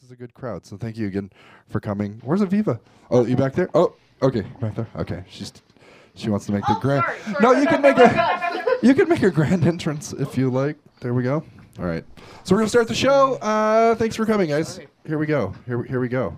is a good crowd. So thank you again for coming. Where's Aviva? Oh, you back there? Oh, okay, back there. Okay, she wants to make the grand. Sorry, No, you can make a grand entrance if you like. There we go. All right. So we're gonna start the show. Thanks for coming, guys. Here we go. Here we go.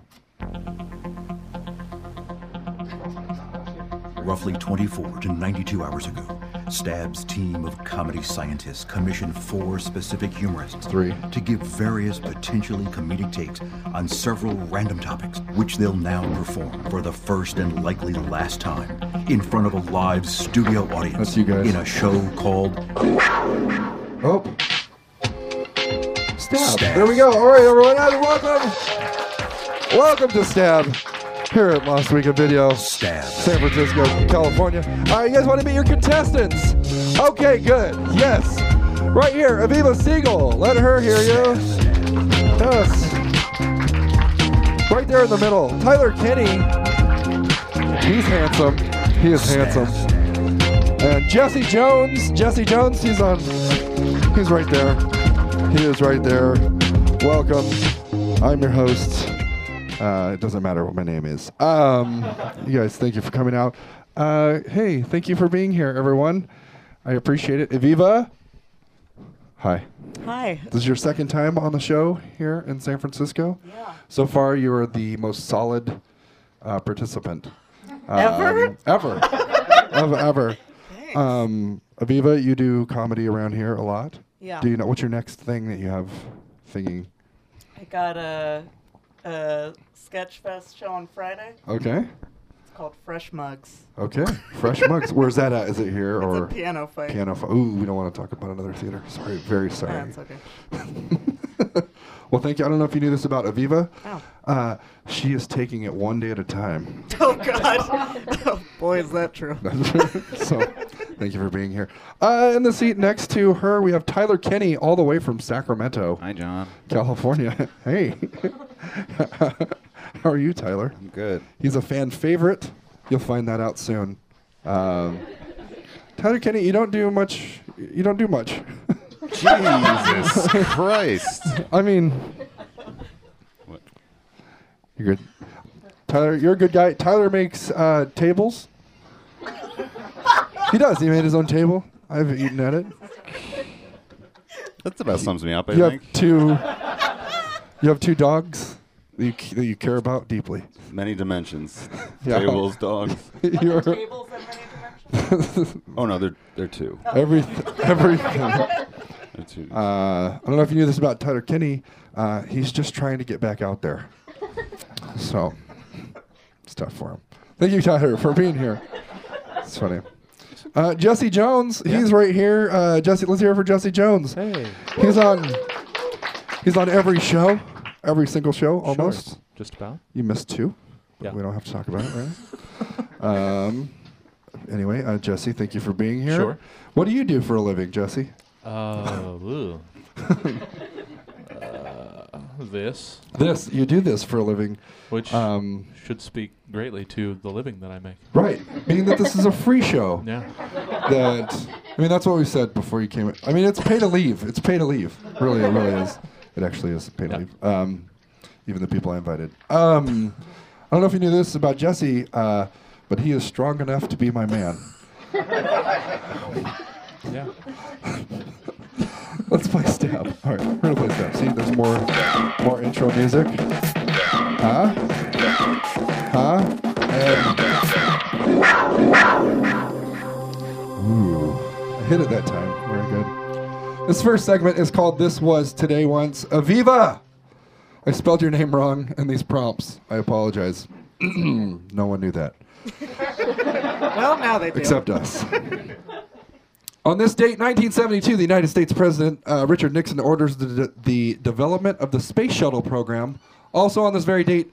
Roughly 24 to 92 hours ago, Stab's team of comedy scientists commissioned 4 specific humorists 3 to give various potentially comedic takes on several random topics, which they'll now perform for the first and likely last time in front of a live studio audience. That's you guys. In a show called Oh. Stab. There we go. All right, everyone. Welcome. Welcome to Stab. Here at Lost Week of Video, Stab. San Francisco, California. All right, you guys want to meet your contestants? Okay, good. Yes. Right here, Aviva Siegel. Let her hear you. Yes. Right there in the middle, Tyler Kinney. He's handsome. He is handsome. And Jesse Jones. Jesse Jones, he's right there. He is right there. Welcome. I'm your host. It doesn't matter what my name is. You guys, thank you for coming out. Hey, thank you for being here, everyone. I appreciate it. Aviva, hi. Hi. This is your second time on the show here in San Francisco. Yeah. So far, you are the most solid participant. Ever? Ever. Ever. Thanks. Aviva, you do comedy around here a lot. Yeah. Do you know what's your next thing that you have thinking? I got a Sketchfest show on Friday. Okay. It's called Fresh Mugs. Okay. Fresh Mugs. Where's that at? Is it here or It's a piano fight. Ooh, we don't want to talk about another theater. Sorry. Very sorry. That's okay. Well, thank you. I don't know if you knew this about Aviva. Oh. She is taking it one day at a time. Oh, God. Oh, boy, is that true. So, thank you for being here. In the seat next to her, we have Tyler Kinney, all the way from Sacramento, Hi, John. California. Hey. How are you, Tyler? I'm good. He's a fan favorite. You'll find that out soon. Tyler Kinney, you don't do much. Jesus Christ. I mean, What? you're good. Tyler, you're a good guy. Tyler makes tables. He does. He made his own table. I've eaten at it. That about sums me up, I You think. have two dogs that you care about deeply. Many dimensions. Yeah. Tables, dogs. You're Tables in many dimensions. Oh, no, they're 2. everything. They're 2. I don't know if you knew this about Tyler Kinney. He's just trying to get back out there. So, it's tough for him. Thank you, Tyler, for being here. It's funny. Jesse Jones, he's right here. Jesse, let's hear it for Jesse Jones. Hey. He's on every show, every single show almost. Sure. Just about. You missed 2. Yeah. We don't have to talk about it, right? Anyway, Jesse, thank you for being here. Sure. What do you do for a living, Jesse? Ooh. This, You do this for a living. which should speak greatly to the living that I make. Right. Being that this is a free show. Yeah. That's what we said before you came in. I mean, it's pay to leave. It's pay to leave. Really, it really is. It actually is pay to Yeah. leave. Even the people I invited. I don't know if you knew this about Jesse, but he is strong enough to be my man. Yeah. Let's play Stab. All right, we're gonna play Stab. See, there's more intro music. Huh? Ooh, I hit it that time. Very good. This first segment is called "This Was Today Once." Aviva, I spelled your name wrong in these prompts. I apologize. No one knew that Well, now they do. except us. On this date, 1972, the United States President Richard Nixon orders the development of the space shuttle program. Also on this very date,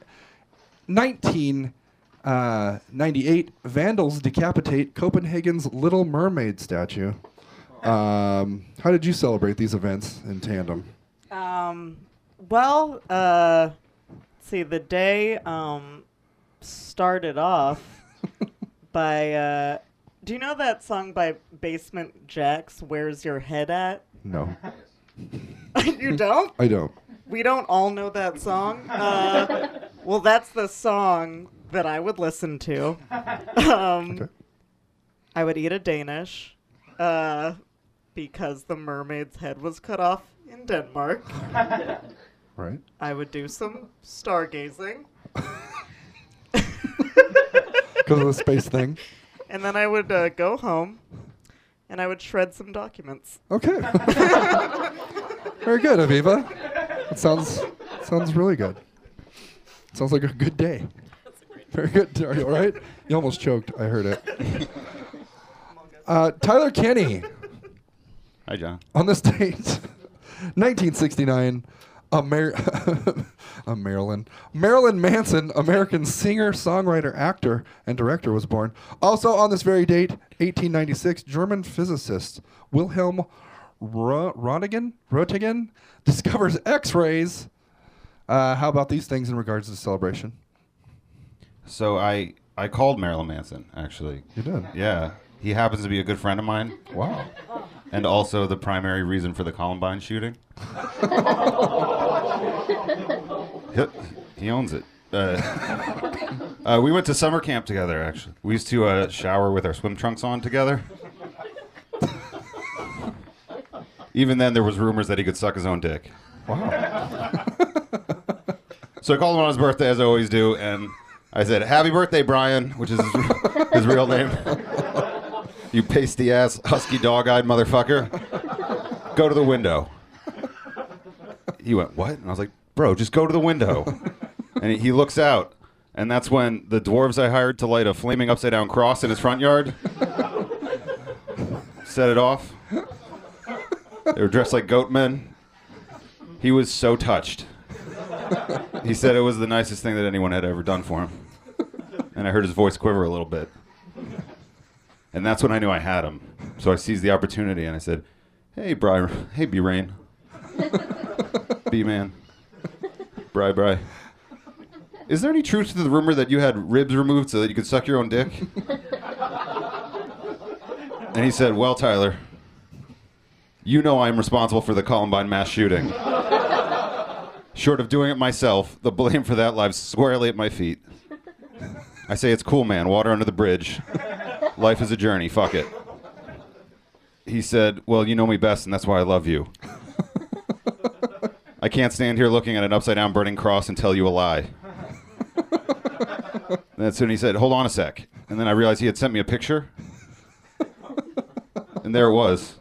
1998, vandals decapitate Copenhagen's Little Mermaid statue. How did you celebrate these events in tandem? Well, see, the day started off by, do you know that song by Basement Jaxx, Where's Your Head At? No, You don't? I don't. we don't all know that song. Well, that's the song that I would listen to. Okay. I would eat a Danish because the mermaid's head was cut off in Denmark. Right. I would do some stargazing. Because of the space thing. And then I would go home and I would shred some documents. Okay. Very good, Aviva. It sounds really good. Sounds like a good day. Very good. Are you all right? You almost choked. I heard it. Tyler Kenny. Hi, John. On this date, 1969, Marilyn Manson, American singer, songwriter, actor, and director, was born. Also on this very date, 1896, German physicist Wilhelm Röntgen discovers X-rays. How about these things in regards to the celebration? So I called Marilyn Manson, actually. You did? Yeah. He happens to be a good friend of mine, Wow. and also the primary reason for the Columbine shooting. He owns it. We went to summer camp together, actually. We used to shower with our swim trunks on together. Even then, there was rumors that he could suck his own dick. Wow. So I called him on his birthday, as I always do, and I said, "Happy birthday, Brian," which is his real name. You pasty-ass, husky, dog-eyed motherfucker. Go to the window. He went, "What?" And I was like, "Bro, just go to the window." And he looks out, and that's when the dwarves I hired to light a flaming upside-down cross in his front yard set it off. They were dressed like goat men. He was so touched. He said it was the nicest thing that anyone had ever done for him. And I heard his voice quiver a little bit. And that's when I knew I had him. So I seized the opportunity and I said, "Hey, Brian. Hey, B-Rain. B-Man. Bri. Is there any truth to the rumor that you had ribs removed so that you could suck your own dick?" And he said, "Well, Tyler, you know I'm responsible for the Columbine mass shooting. Short of doing it myself, the blame for that lies squarely at my feet. I say it's cool, man. Water under the bridge. Life is a journey. Fuck it." He said, "Well, you know me best, and that's why I love you. I can't stand here looking at an upside-down burning cross and tell you a lie." And that's when he said, "Hold on a sec." And then I realized he had sent me a picture. And there it was.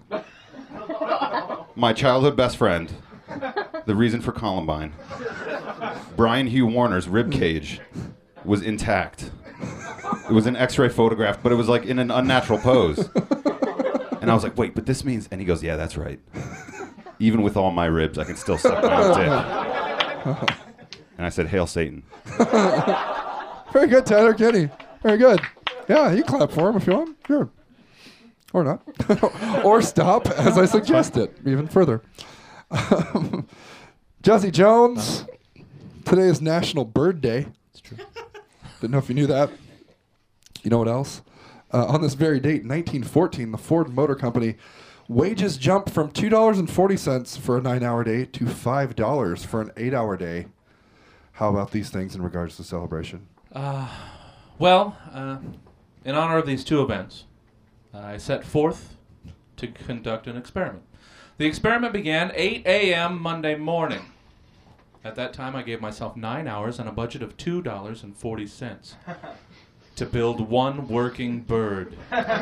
My childhood best friend. The reason for Columbine. Brian Hugh Warner's rib cage was intact. It was an X-ray photograph, but it was like in an unnatural pose. And I was like, "Wait, but this means..." And he goes, "Yeah, that's right. Even with all my ribs, I can still suck my own dick." And I said, "Hail Satan." Very good, Tyler Kenny. Very good. Yeah, you clap for him if you want. Sure. Or not. Or stop, as I suggested, even further. Jesse Jones. Today is National Bird Day. It's true. Didn't know if you knew that. You know what else? On this very date, 1914, the Ford Motor Company wages jumped from $2.40 for a 9-hour day to $5 for an 8-hour day. How about these things in regards to celebration? Well, in honor of these two events, I set forth to conduct an experiment. The experiment began 8 a.m. Monday morning. At that time, I gave myself 9 hours and a budget of $2.40 to build one working bird.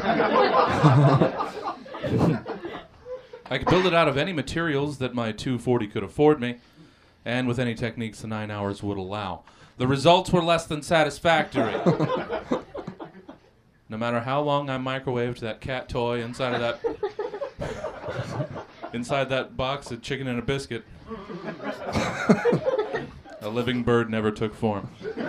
I could build it out of any materials that my $2.40 could afford me, and with any techniques the 9 hours would allow. The results were less than satisfactory. No matter how long I microwaved that cat toy inside that box of chicken and a biscuit, a living bird never took form.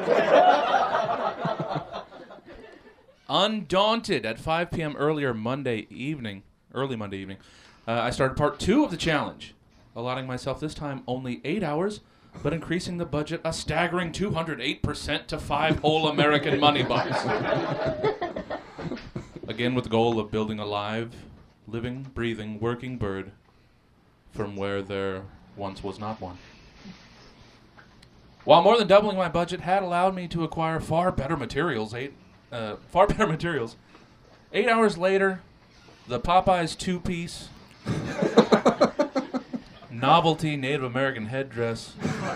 Undaunted, at 5 p.m. early Monday evening, I started part 2 of the challenge, allotting myself this time only 8 hours, but increasing the budget a staggering 208% to 5 whole American money bucks. Again, with the goal of building a live, living, breathing, working bird from where there once was not one. While more than doubling my budget had allowed me to acquire far better materials, 8 hours later, the Popeyes two-piece, novelty Native American headdress,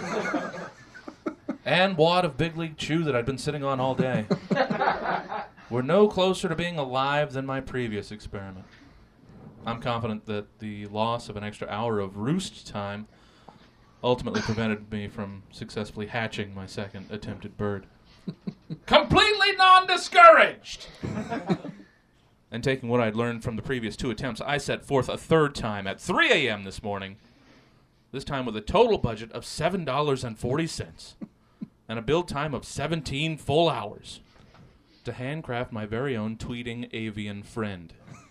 and wad of Big League Chew that I'd been sitting on all day were no closer to being alive than my previous experiment. I'm confident that the loss of an extra hour of roost time ultimately prevented me from successfully hatching my second attempted bird. Completely non-discouraged! And taking what I'd learned from the previous 2 attempts, I set forth a third time at 3 a.m. this morning, this time with a total budget of $7.40 and a build time of 17 full hours to handcraft my very own tweeting avian friend.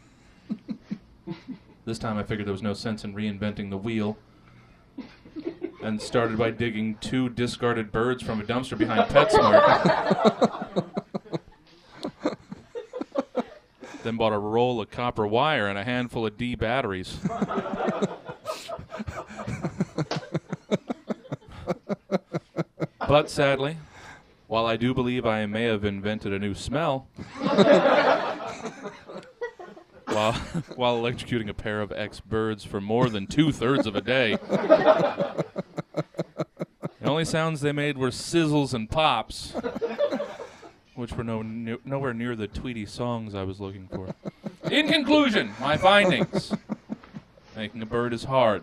This time I figured there was no sense in reinventing the wheel and started by digging 2 discarded birds from a dumpster behind PetSmart. Then bought a roll of copper wire and a handful of D batteries. But sadly, while I do believe I may have invented a new smell, while electrocuting a pair of ex-birds for more than 2/3 of a day, the only sounds they made were sizzles and pops, which were nowhere near the Tweety songs I was looking for. In conclusion, my findings. Making a bird is hard.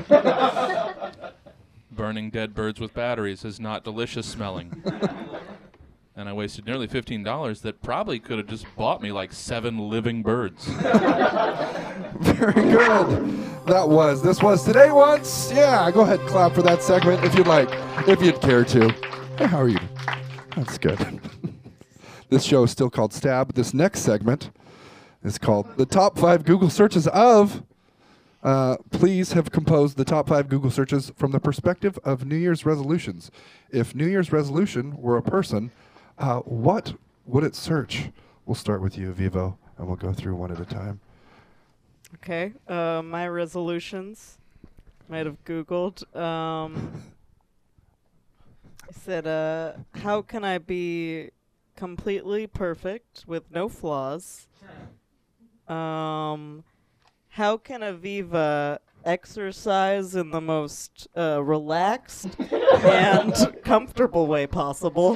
Burning dead birds with batteries is not delicious smelling. And I wasted nearly $15 that probably could have just bought me like 7 living birds. Very good. This was Today Once. Yeah, go ahead and clap for that segment if you'd like, if you'd care to. Hey, how are you? That's good. This show is still called Stab. This next segment is called The Top 5 Google Searches of. Please have composed the top 5 Google searches from the perspective of New Year's resolutions. If New Year's resolution were a person, what would it search? We'll start with you, Vivo, and we'll go through one at a time. Okay. My resolutions might have Googled. I said, how can I be completely perfect with no flaws? How can Aviva exercise in the most relaxed and comfortable way possible?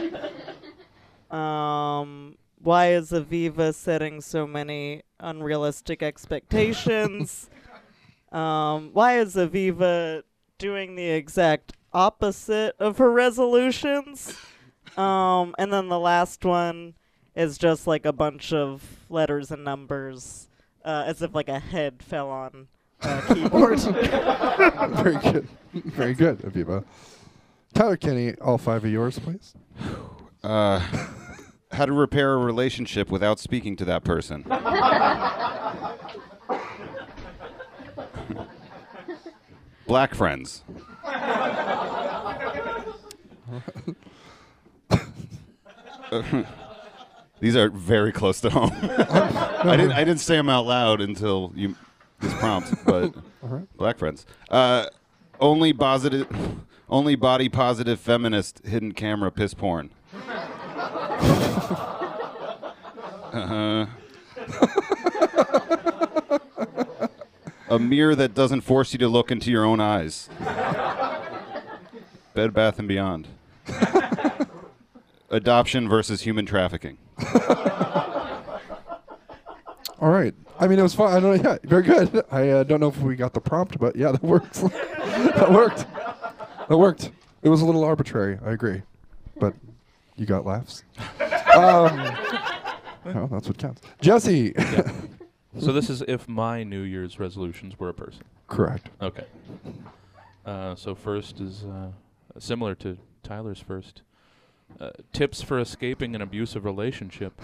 Why is Aviva setting so many unrealistic expectations? Why is Aviva doing the exact opposite of her resolutions? And then the last one is just like a bunch of letters and numbers. As if like a head fell on a keyboard. Very good. Very good, Aviva. Tyler Kenny, all 5 of yours, please. How to repair a relationship without speaking to that person. Black friends. These are very close to home. I didn't say them out loud until this prompt, but black friends. Only body positive feminist hidden camera piss porn. A mirror that doesn't force you to look into your own eyes. Bed Bath & Beyond. Adoption versus human trafficking. All right. I mean, it was fun. I don't know. Yeah, very good. I don't know if we got the prompt, but yeah, that works. That worked. That worked. It was a little arbitrary. I agree, but you got laughs. Well, that's what counts. Jesse. Yeah. So this is if my New Year's resolutions were a person. Correct. Okay. So first is similar to Tyler's first. Tips for escaping an abusive relationship.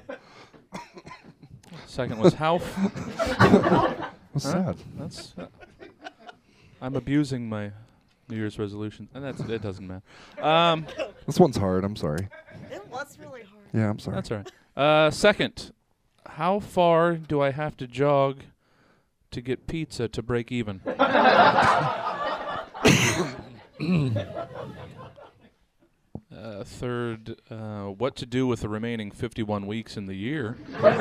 Second was how. That's sad. That's. I'm abusing my New Year's resolution, and it doesn't matter. This one's hard. I'm sorry. It was really hard. Yeah, I'm sorry. That's all right. Second, how far do I have to jog to get pizza to break even? Third, what to do with the remaining 51 weeks in the year.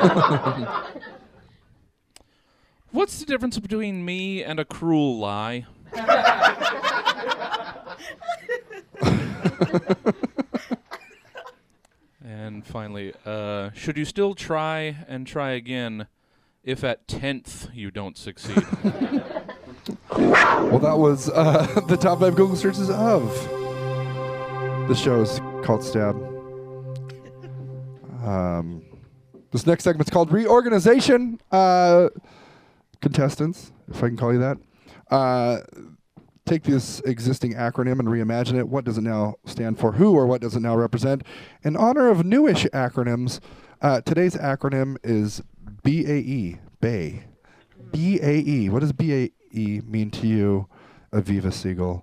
What's the difference between me and a cruel lie? And finally, should you still try and try again if at 10th you don't succeed? Well, that was the top 5 Google searches of the show's called Stab. This next segment's called Reorganization. Contestants, if I can call you that, take this existing acronym and reimagine it. What does it now stand for? Who or what does it now represent? In honor of newish acronyms, today's acronym is BAE, BAE. BAE. What does BAE mean to you, Aviva Siegel?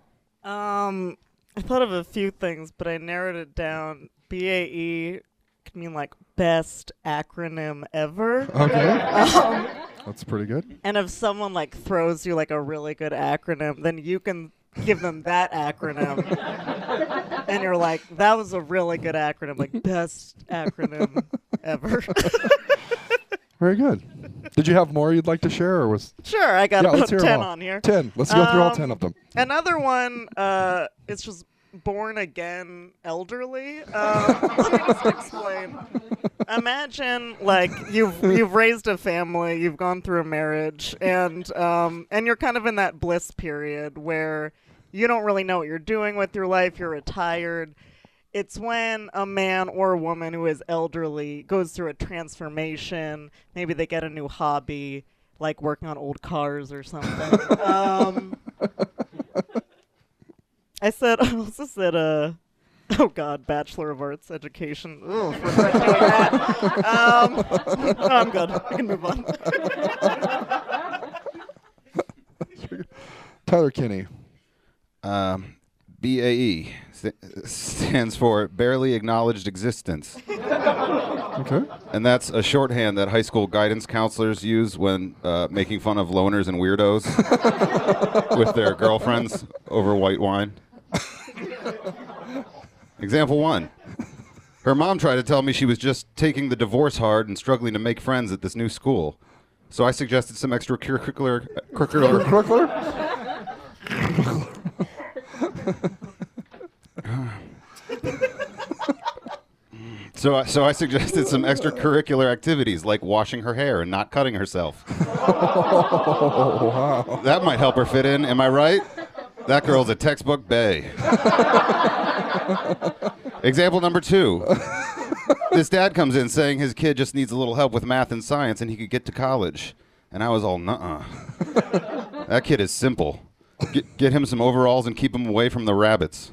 I thought of a few things, but I narrowed it down. BAE could mean like best acronym ever. Okay. That's pretty good. And if someone like throws you like a really good acronym, then you can give them that acronym. And you're like, that was a really good acronym, like best acronym ever. Very good. Did you have more you'd like to share, or was? Sure, I got let's about hear 'em 10 all. on here. 10. Let's go through all 10 of them. Another one, it's just born again elderly. Let me just explain. Imagine like you've raised a family, you've gone through a marriage, and you're kind of in that bliss period where you don't really know what you're doing with your life. You're retired. It's when a man or a woman who is elderly goes through a transformation. Maybe they get a new hobby, like working on old cars or something. I also said, oh God, Bachelor of Arts Education. Ugh, regret doing that. No, I'm good. I can move on. Tyler Kinney. BAE stands for Barely Acknowledged Existence. Okay. And that's a shorthand that high school guidance counselors use when making fun of loners and weirdos with their girlfriends over white wine. Example 1. Her mom tried to tell me she was just taking the divorce hard and struggling to make friends at this new school. So I suggested some extracurricular... So I suggested some extracurricular activities like washing her hair and not cutting herself. Oh, wow. That might help her fit in, am I right? That girl's a textbook bae. Example number 2. This dad comes in saying his kid just needs a little help with math and science and he could get to college. And I was all, nuh-uh. That kid is simple. Get him some overalls and keep him away from the rabbits.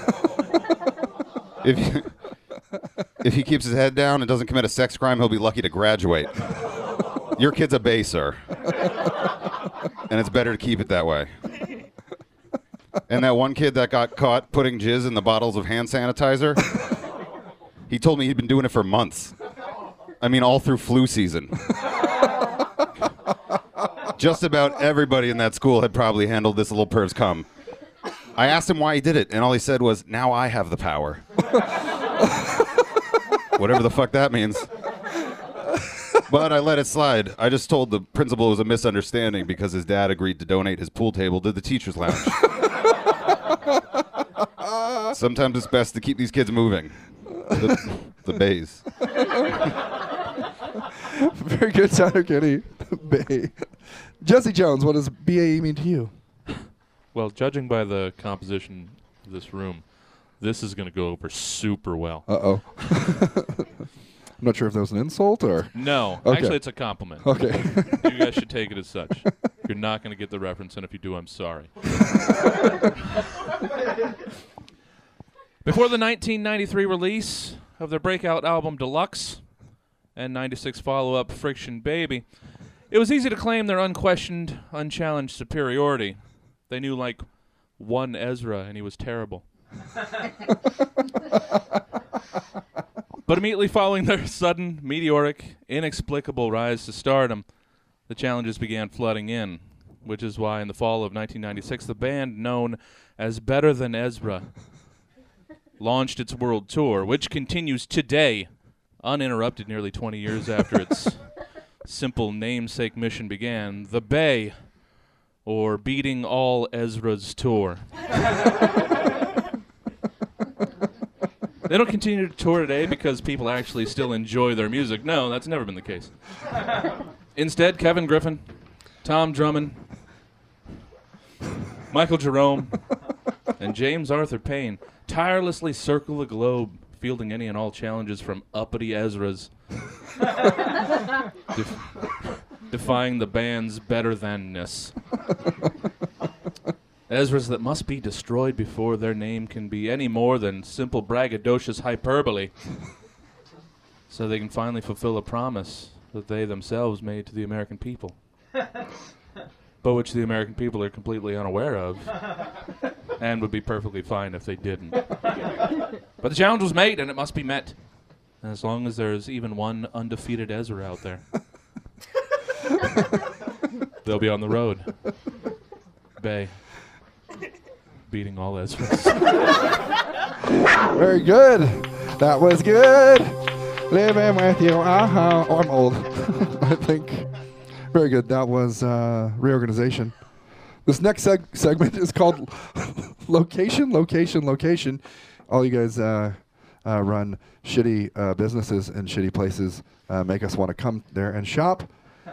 If he keeps his head down and doesn't commit a sex crime, he'll be lucky to graduate. Your kid's a bae, sir. And it's better to keep it that way. And that one kid that got caught putting jizz in the bottles of hand sanitizer, he told me he'd been doing it for months. I mean, all through flu season. Just about everybody in that school had probably handled this little perv's cum. I asked him why he did it, and all he said was, "Now I have the power." Whatever the fuck that means. But I let it slide. I just told the principal it was a misunderstanding because his dad agreed to donate his pool table to the teacher's lounge. Sometimes it's best to keep these kids moving. The bays. Very good, Tyler Kinney. Bae. Jesse Jones, what does BAE mean to you? Well, judging by the composition of this room, this is going to go over super well. Uh-oh. I'm not sure if that was an insult or... No, Okay. actually it's a compliment. Okay. You guys should take it as such. You're not going to get the reference, and if you do, I'm sorry. Before the 1993 release of their breakout album Deluxe and 96 follow-up Friction Baby, it was easy to claim their unquestioned, unchallenged superiority. They knew, like, one Ezra, and he was terrible. But immediately following their sudden, meteoric, inexplicable rise to stardom, the challenges began flooding in, which is why in the fall of 1996, the band known as Better Than Ezra launched its world tour, which continues today, uninterrupted nearly 20 years after its simple namesake mission began, the Bay, or Beating All Ezra's Tour. They don't continue to tour today because people actually still enjoy their music. No, that's never been the case. Instead, Kevin Griffin, Tom Drummond, Michael Jerome, and James Arthur Payne tirelessly circle the globe, fielding any and all challenges from uppity Ezras, defying the band's better-than-ness. Ezras that must be destroyed before their name can be any more than simple braggadocious hyperbole, so they can finally fulfill a promise that they themselves made to the American people, but which the American people are completely unaware of, and would be perfectly fine if they didn't. But the challenge was made, and it must be met, as long as there's even one undefeated Ezra out there. They'll be on the road. Bay. Beating all Ezras. Very good. That was good. Living with you. Uh-huh. Oh, I'm old. I think. Very good. That was Reorganization. This next segment is called Location. All you guys run shitty businesses and shitty places. Make us want to come there and shop.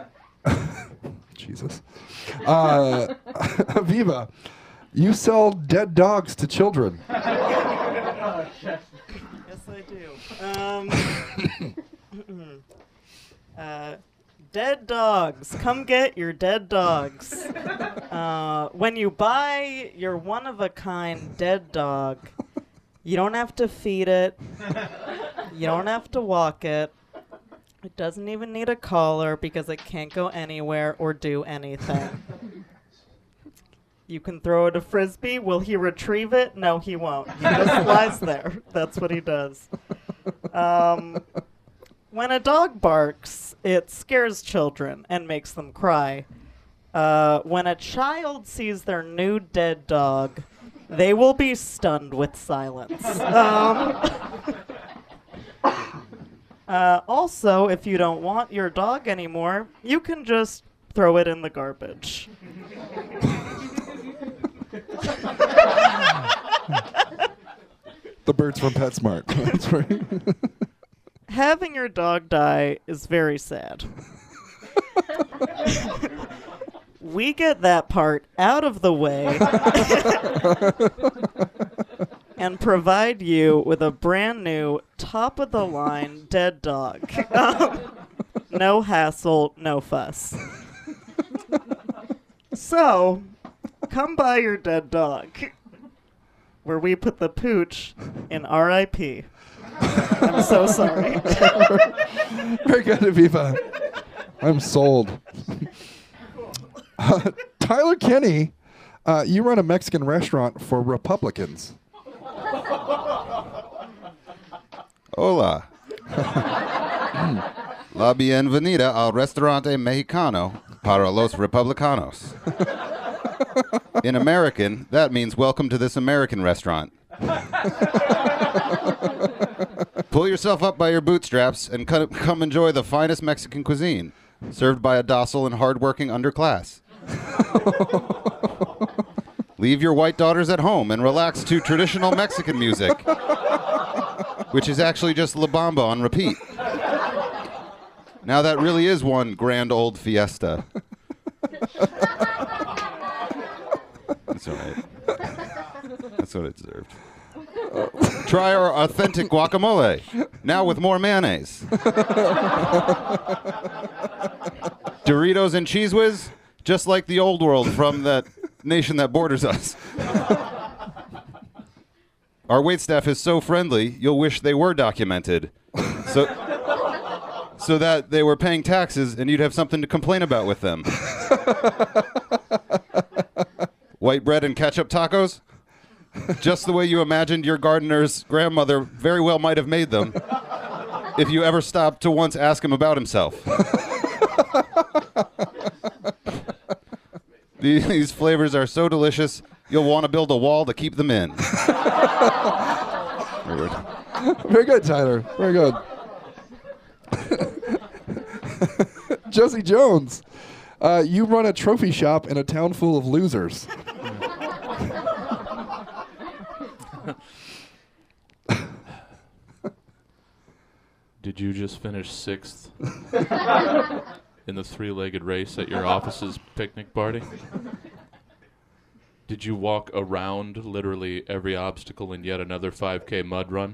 Jesus. Aviva, you sell dead dogs to children. Yes, I do. Dead dogs. Come get your dead dogs. When you buy your one-of-a-kind dead dog, you don't have to feed it. You don't have to walk it. It doesn't even need a collar because it can't go anywhere or do anything. You can throw it a frisbee. Will he retrieve it? No, he won't. He just lies there. That's what he does. When a dog barks, it scares children and makes them cry. When a child sees their new dead dog, they will be stunned with silence. Also, if you don't want your dog anymore, you can just throw it in the garbage. The birds from PetSmart. That's right. Having your dog die is very sad. We get that part out of the way and provide you with a brand new, top-of-the-line dead dog. No hassle, no fuss. So, come buy your dead dog, where we put the pooch in R.I.P. I'm so sorry. Very good, Aviva. I'm sold. Tyler Kinney, you run a Mexican restaurant for Republicans. Hola. La bienvenida al restaurante mexicano para los republicanos. In American, that means welcome to this American restaurant. Pull yourself up by your bootstraps and come enjoy the finest Mexican cuisine, served by a docile and hardworking underclass. Leave your white daughters at home and relax to traditional Mexican music, which is actually just La Bamba on repeat. Now that really is one grand old fiesta. That's all right. That's what it deserved. Try our authentic guacamole, now with more mayonnaise. Doritos and Cheese Whiz, just like the old world from that nation that borders us. Our waitstaff is so friendly, you'll wish they were documented. So that they were paying taxes and you'd have something to complain about with them. White bread and ketchup tacos? Just the way you imagined your gardener's grandmother very well might have made them if you ever stopped to once ask him about himself. These flavors are so delicious, you'll want to build a wall to keep them in. Very good. Very good, Tyler. Very good. Jesse Jones, you run a trophy shop in a town full of losers. Did you just finish 6th in the 3-legged race at your office's picnic party? Did you walk around literally every obstacle in yet another 5K mud run?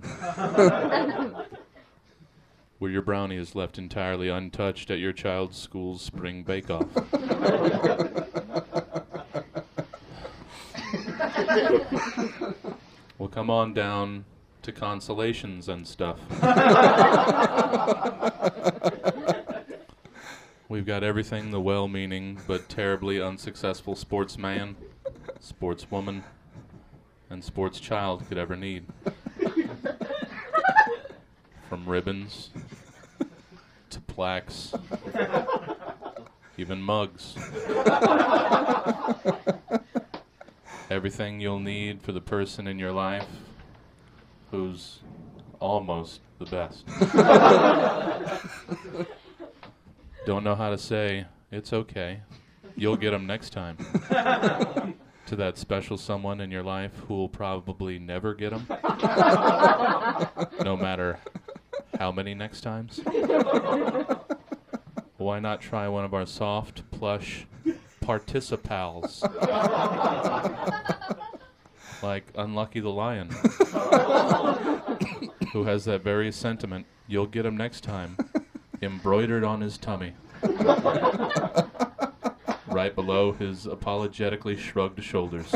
Were your brownies left entirely untouched at your child's school's spring bake-off? Well, come on down to consolations and stuff. We've got everything the well-meaning but terribly unsuccessful sportsman, sportswoman, and sports child could ever need. From ribbons to plaques, even mugs. Everything you'll need for the person in your life who's almost the best. Don't know how to say, it's okay, you'll get them next time. To that special someone in your life who will probably never get them. No matter how many next times. Why not try one of our soft, plush participals? Like Unlucky the Lion, who has that very sentiment, you'll get him next time, embroidered on his tummy. Right below his apologetically shrugged shoulders.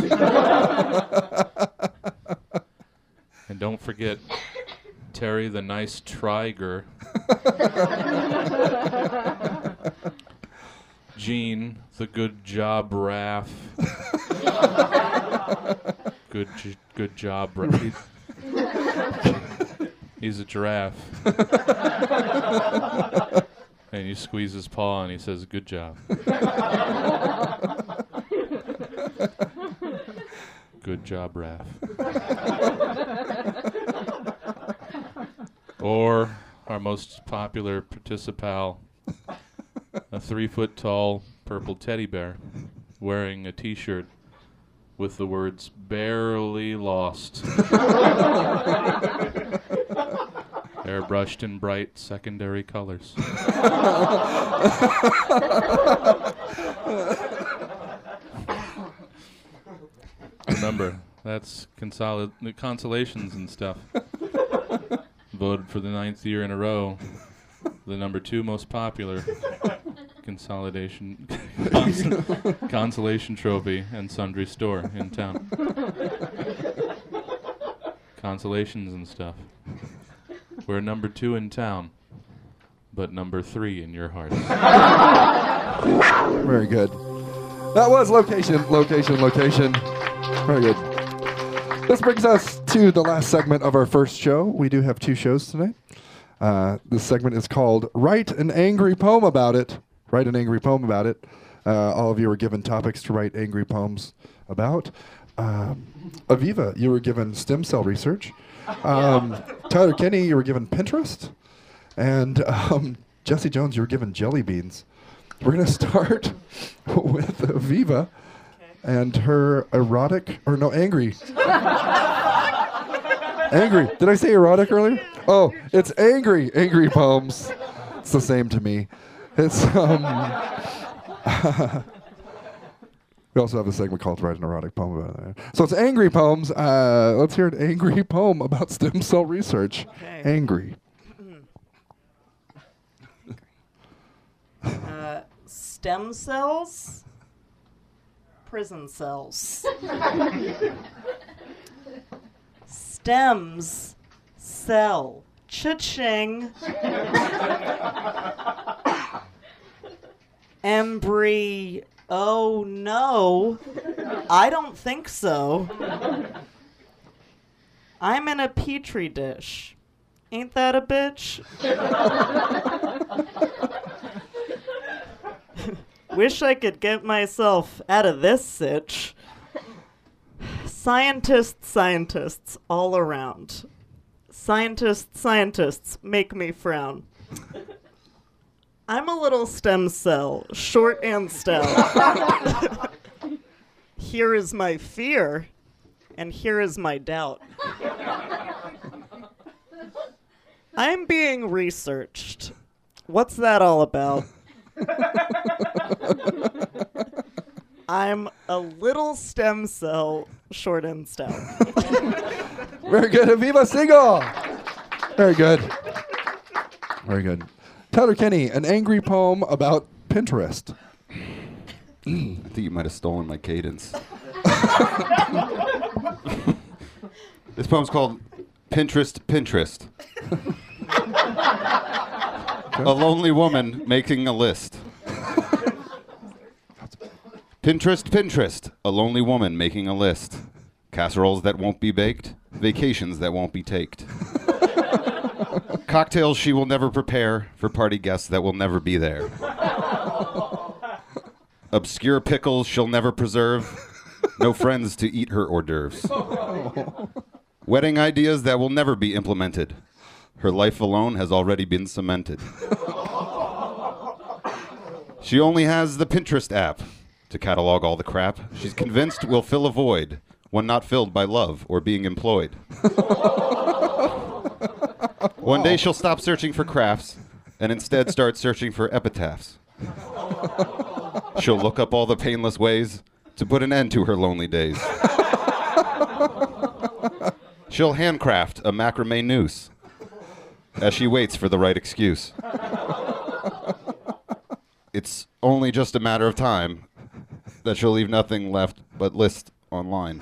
And don't forget Terry the Nice Triger. Gene the Good Job Raff. Good job, Raff. He's a giraffe. And you squeeze his paw and he says, good job. Good job, Raph. Or our most popular participal, a 3-foot-tall purple teddy bear wearing a t-shirt with the words, barely lost. Airbrushed in bright secondary colors. Remember, that's consolations and stuff. Voted for the 9th year in a row, the number 2 most popular consolation consolation trophy and sundry store in town. Consolations and stuff. We're number 2 in town, but number 3 in your heart. Very good. That was location. Very good. This brings us to the last segment of our first show. We do have 2 shows tonight. This segment is called Write an Angry Poem About It. Write an Angry Poem About It. All of you were given topics to write angry poems about. Aviva, you were given stem cell research. Tyler Kenny, you were given Pinterest. And Jesse Jones, you were given jelly beans. We're going to start with Aviva and her angry. Angry. Did I say erotic earlier? Oh, it's angry poems. It's the same to me. It's we also have a segment called Write an Erotic Poem about it. So it's angry poems. Let's hear an angry poem about stem cell research. Okay. Angry. Stem cells, prison cells. Stems, cell, cha-ching. Oh no, I don't think so. I'm in a petri dish. Ain't that a bitch? Wish I could get myself out of this sitch. Scientists all around. Scientists, make me frown. I'm a little stem cell, short and stout. Here is my fear, and here is my doubt. I'm being researched. What's that all about? I'm a little stem cell, short and stout. Very good. Aviva Siegel. Very good. Very good. Tyler Kenny, an angry poem about Pinterest. I think you might have stolen my cadence. This poem's called Pinterest. A lonely woman making a list. Pinterest, a lonely woman making a list. Casseroles that won't be baked, vacations that won't be taked. Cocktails she will never prepare for party guests that will never be there. Obscure pickles she'll never preserve, no friends to eat her hors d'oeuvres. Wedding ideas that will never be implemented. Her life alone has already been cemented. She only has the Pinterest app to catalog all the crap she's convinced will fill a void, one not filled by love or being employed. One day she'll stop searching for crafts and instead start searching for epitaphs. She'll look up all the painless ways to put an end to her lonely days. She'll handcraft a macrame noose as she waits for the right excuse. It's only just a matter of time that she'll leave nothing left but list online.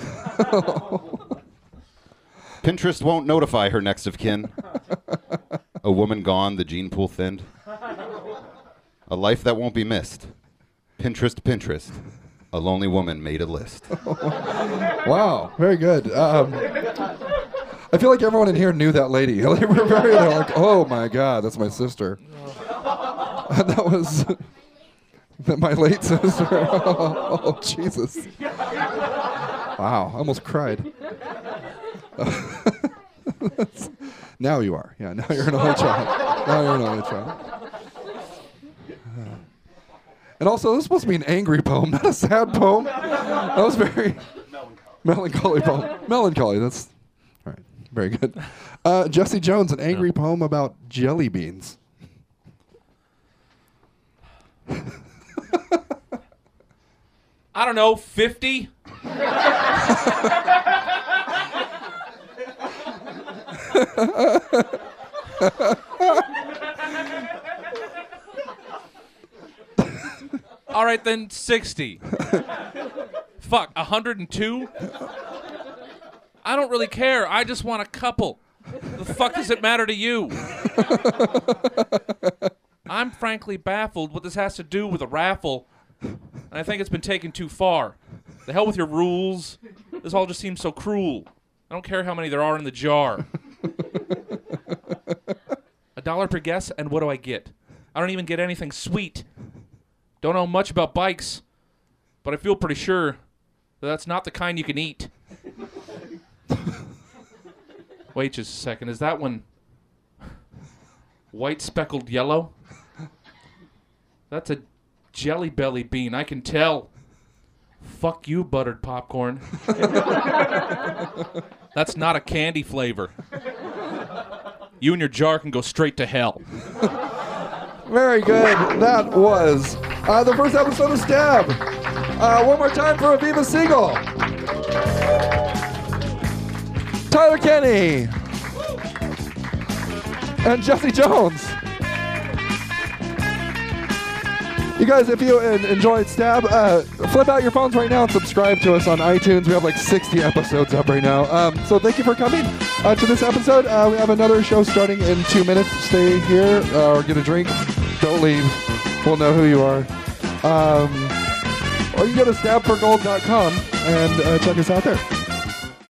Pinterest won't notify her next of kin. A woman gone, the gene pool thinned. A life that won't be missed. Pinterest. A lonely woman made a list. Wow, very good. I feel like everyone in here knew that lady. They're like, oh my God, that's my sister. That was my late sister. Oh, Jesus. Wow, I almost cried. Now you are. Yeah, now you're an only child. Now you're an only child. And also, this was supposed to be an angry poem, not a sad poem. That was very melancholy poem. Melancholy, that's all right. Very good. Jesse Jones, an angry poem about jelly beans. I don't know, 50? All right, then 60. Fuck, 102? I don't really care. I just want a couple. The fuck does it matter to you? I'm frankly baffled what this has to do with a raffle, and I think it's been taken too far. The hell with your rules. This all just seems so cruel. I don't care how many there are in the jar. $1 per guess, and what do I get? I don't even get anything sweet. Don't know much about bikes, but I feel pretty sure that that's not the kind you can eat. Wait just a second. Is that one white speckled yellow? That's a Jelly Belly bean. I can tell. Fuck you, buttered popcorn. That's not a candy flavor. You and your jar can go straight to hell. Very good. That was the first episode of Stab. One more time for Aviva Siegel. Tyler Kenny. And Jesse Jones. You guys, if you enjoyed Stab, flip out your phones right now and subscribe to us on iTunes. We have like 60 episodes up right now. So thank you for coming to this episode. We have another show starting in 2 minutes. Stay here or get a drink. Don't leave. We'll know who you are. Or you can go to stabforgold.com and check us out there.